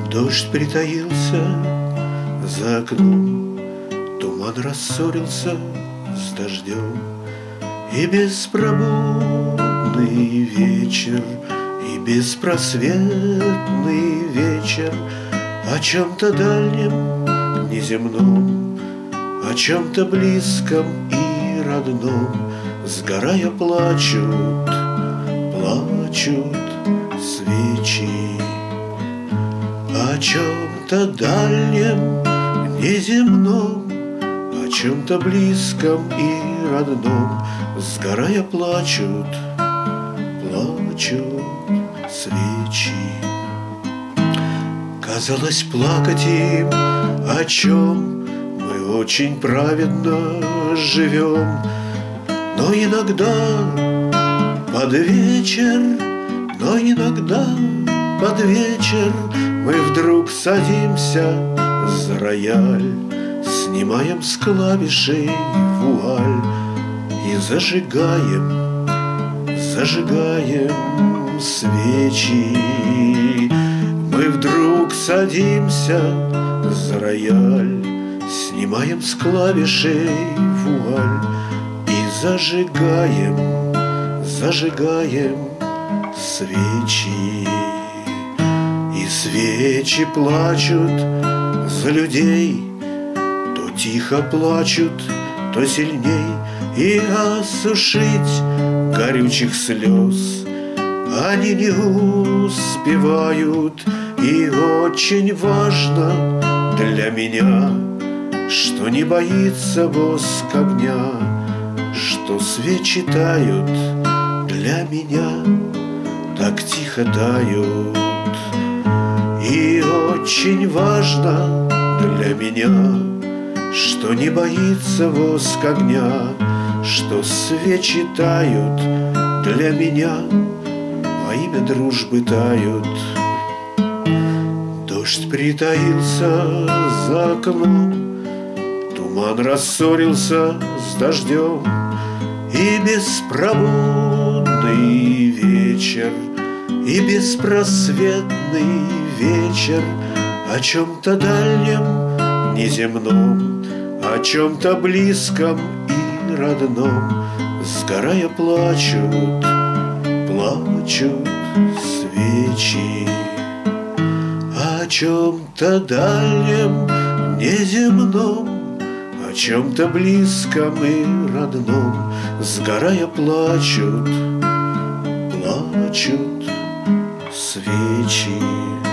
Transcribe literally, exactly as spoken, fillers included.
Дождь притаился за окном, туман рассорился с дождем, и беспробудный вечер, и беспросветный вечер о чем-то дальнем, неземном, о чем-то близком и родном, сгорая, плачут, плачут свечи. О чем-то дальнем, неземном, о чем-то близком и родном, сгорая, плачут, плачут свечи. Казалось, плакать им, о чем мы очень праведно живем, но иногда под вечер, но иногда под вечер мы вдруг садимся за рояль, снимаем с клавишей вуаль и зажигаем, зажигаем свечи. Мы вдруг садимся за рояль, снимаем с клавишей вуаль и зажигаем, зажигаем свечи. И свечи плачут за людей, то тихо плачут, то сильней, и осушить горючих слез они не успевают. И очень важно для меня, что не боится воск огня, что свечи тают для меня, так тихо тают. И очень важно для меня, что не боится воск огня, что свечи тают для меня, во имя дружбы тают. Дождь притаился за окном, туман рассорился с дождем, и беспробудный вечер, и беспросветный вечер о чем-то дальнем, неземном, о чем-то близком и родном, сгорая, плачут, плачут свечи. О чем-то дальнем, неземном, о чем-то близком и родном, сгорая, плачут, плачут свечи.